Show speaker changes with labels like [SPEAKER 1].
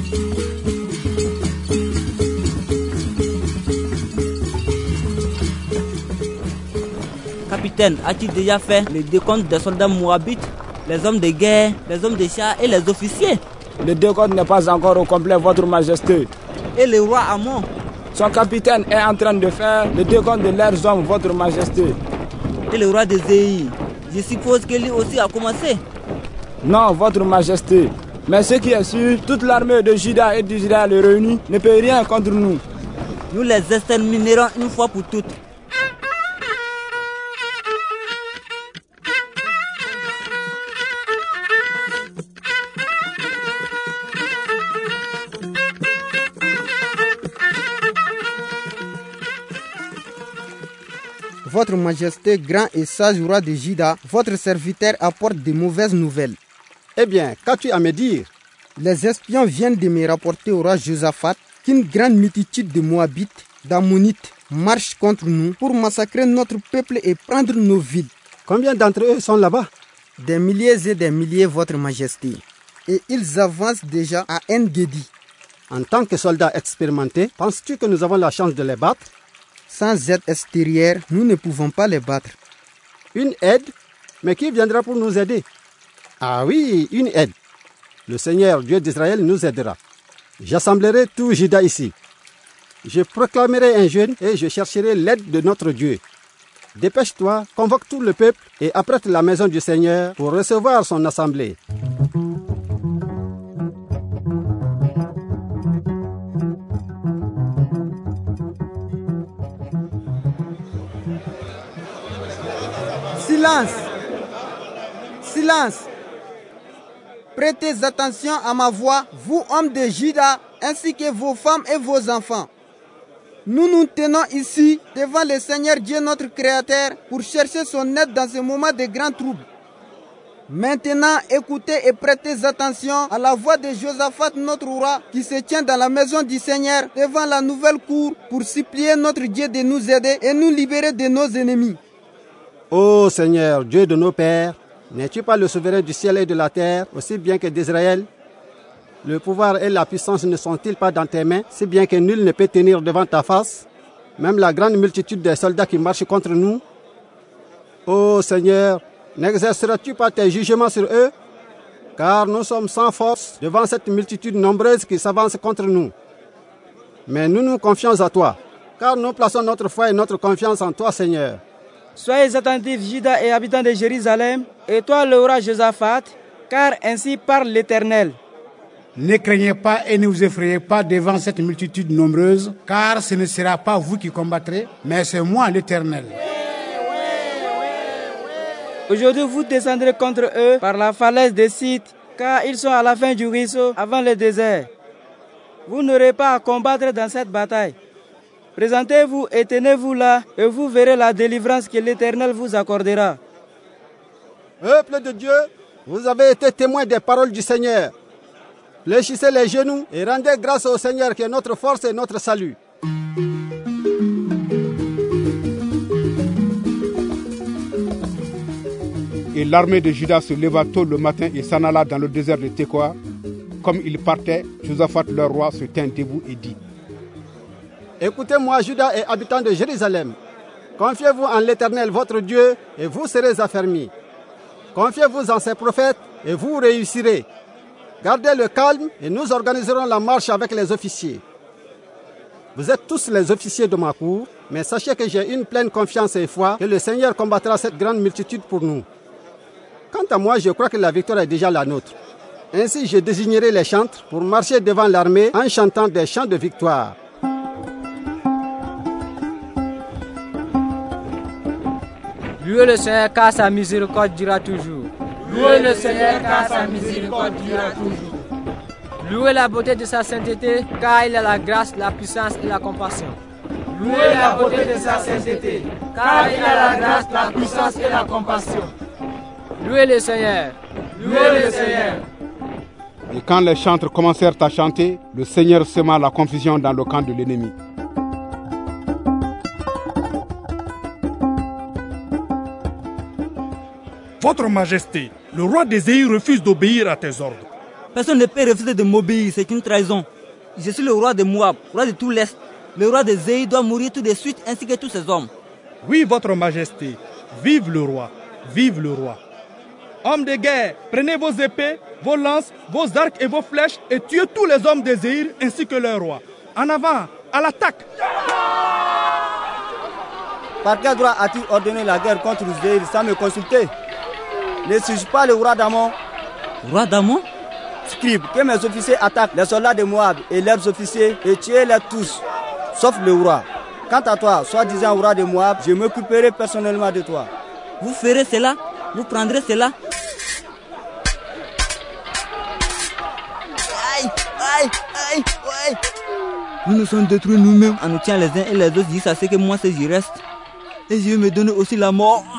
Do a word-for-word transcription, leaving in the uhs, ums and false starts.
[SPEAKER 1] Capitaine, as-tu déjà fait le décompte des soldats moabites, les hommes de guerre, les hommes de chars et les officiers?
[SPEAKER 2] Le décompte n'est pas encore au complet, Votre Majesté.
[SPEAKER 1] Et le roi Amon?
[SPEAKER 2] Son capitaine est en train de faire le décompte de leurs hommes, Votre Majesté.
[SPEAKER 1] Et le roi de Zéhi? Je suppose que lui aussi a commencé.
[SPEAKER 2] Non, Votre Majesté. Mais ce qui est sûr, toute l'armée de Juda et d'Israël réunie ne peut rien contre nous.
[SPEAKER 1] Nous les exterminerons une fois pour toutes.
[SPEAKER 3] Votre Majesté, grand et sage roi de Juda, votre serviteur apporte de mauvaises nouvelles.
[SPEAKER 4] Eh bien, qu'as-tu à me dire?
[SPEAKER 3] Les espions viennent de me rapporter au roi Josaphat qu'une grande multitude de Moabites, d'Ammonites, marche contre nous pour massacrer notre peuple et prendre nos villes.
[SPEAKER 4] Combien d'entre eux sont là-bas?
[SPEAKER 3] Des milliers et des milliers, Votre Majesté. Et ils avancent déjà à En-Gedi.
[SPEAKER 4] En tant que soldats expérimentés, penses-tu que nous avons la chance de les battre?
[SPEAKER 3] Sans aide extérieure, nous ne pouvons pas les battre.
[SPEAKER 4] Une aide? Mais qui viendra pour nous aider? Ah oui, une aide. Le Seigneur, Dieu d'Israël, nous aidera. J'assemblerai tout Juda ici. Je proclamerai un jeûne et je chercherai l'aide de notre Dieu. Dépêche-toi, convoque tout le peuple et apprête la maison du Seigneur pour recevoir son assemblée.
[SPEAKER 3] Silence! Silence! Prêtez attention à ma voix, vous hommes de Juda, ainsi que vos femmes et vos enfants. Nous nous tenons ici devant le Seigneur Dieu notre Créateur pour chercher son aide dans ce moment de grand trouble. Maintenant, écoutez et prêtez attention à la voix de Josaphat notre roi qui se tient dans la maison du Seigneur devant la nouvelle cour pour supplier notre Dieu de nous aider et nous libérer de nos ennemis.
[SPEAKER 4] Ô Seigneur, Dieu de nos pères, n'es-tu pas le souverain du ciel et de la terre, aussi bien que d'Israël? Le pouvoir et la puissance ne sont-ils pas dans tes mains, si bien que nul ne peut tenir devant ta face, même la grande multitude des soldats qui marchent contre nous? Ô Seigneur, n'exerceras-tu pas tes jugements sur eux? Car nous sommes sans force devant cette multitude nombreuse qui s'avance contre nous. Mais nous nous confions à toi, car nous plaçons notre foi et notre confiance en toi, Seigneur.
[SPEAKER 1] Soyez attentifs, Juda et habitants de Jérusalem, et toi le roi Josaphat, car ainsi parle l'Éternel.
[SPEAKER 5] Ne craignez pas et ne vous effrayez pas devant cette multitude nombreuse, car ce ne sera pas vous qui combattrez, mais c'est moi l'Éternel.
[SPEAKER 1] Aujourd'hui vous descendrez contre eux par la falaise des Scythes, car ils sont à la fin du ruisseau, avant le désert. Vous n'aurez pas à combattre dans cette bataille. Présentez-vous et tenez-vous là, et vous verrez la délivrance que l'Éternel vous accordera.
[SPEAKER 4] Peuple de Dieu, vous avez été témoins des paroles du Seigneur. Fléchissez les genoux et rendez grâce au Seigneur qui est notre force et notre salut.
[SPEAKER 6] Et l'armée de Juda se leva tôt le matin et s'en alla dans le désert de Tekoa. Comme il partait, Josaphat leur roi se tint debout et dit:
[SPEAKER 4] Écoutez-moi, Juda et habitants de Jérusalem. Confiez-vous en l'Éternel votre Dieu et vous serez affermis. Confiez-vous en ses prophètes et vous réussirez. Gardez le calme et nous organiserons la marche avec les officiers. Vous êtes tous les officiers de ma cour, mais sachez que j'ai une pleine confiance et foi que le Seigneur combattra cette grande multitude pour nous. Quant à moi, je crois que la victoire est déjà la nôtre. Ainsi, je désignerai les chantres pour marcher devant l'armée en chantant des chants de victoire.
[SPEAKER 1] Louez le Seigneur car sa miséricorde durera toujours.
[SPEAKER 7] Louez le Seigneur car sa miséricorde durera toujours.
[SPEAKER 1] Louez la beauté de sa sainteté car il a la grâce, la puissance et la compassion.
[SPEAKER 7] Louez la beauté de sa sainteté car il a la grâce, la puissance et la compassion.
[SPEAKER 1] Louez le Seigneur.
[SPEAKER 7] Louez le Seigneur.
[SPEAKER 6] Et quand les chantres commencèrent à chanter, le Seigneur sema la confusion dans le camp de l'ennemi.
[SPEAKER 8] Votre Majesté, le roi des Zéhi refuse d'obéir à tes ordres. Personne ne peut refuser de m'obéir, c'est une trahison. Je suis le roi de Moab, roi de tout l'Est. Le roi de Zéhi doit mourir tout de suite, ainsi que tous ses hommes.
[SPEAKER 9] Oui, votre majesté, vive le roi, vive le roi. Hommes de guerre, prenez vos épées, vos lances, vos arcs et vos flèches et tuez tous les hommes de Zéhir ainsi que leur roi. En avant, à l'attaque!
[SPEAKER 10] Par quel droit a-t-il ordonné la guerre contre Zéhir sans me consulter? Ne suis-je pas le roi d'Amon?
[SPEAKER 8] Roi d'Amon?
[SPEAKER 10] Scribe, que mes officiers attaquent les soldats de Moab et leurs officiers et tuez-les tous, sauf le roi. Quant à toi, soi-disant roi de Moab, je m'occuperai personnellement de toi.
[SPEAKER 8] Vous ferez cela? Vous prendrez cela?
[SPEAKER 10] Aïe, aïe, aïe, aïe.
[SPEAKER 8] Nous nous sommes détruits nous-mêmes en nous tuant les uns et les autres jusqu'à ce que moi, j'y reste. Et Dieu me donne aussi la mort.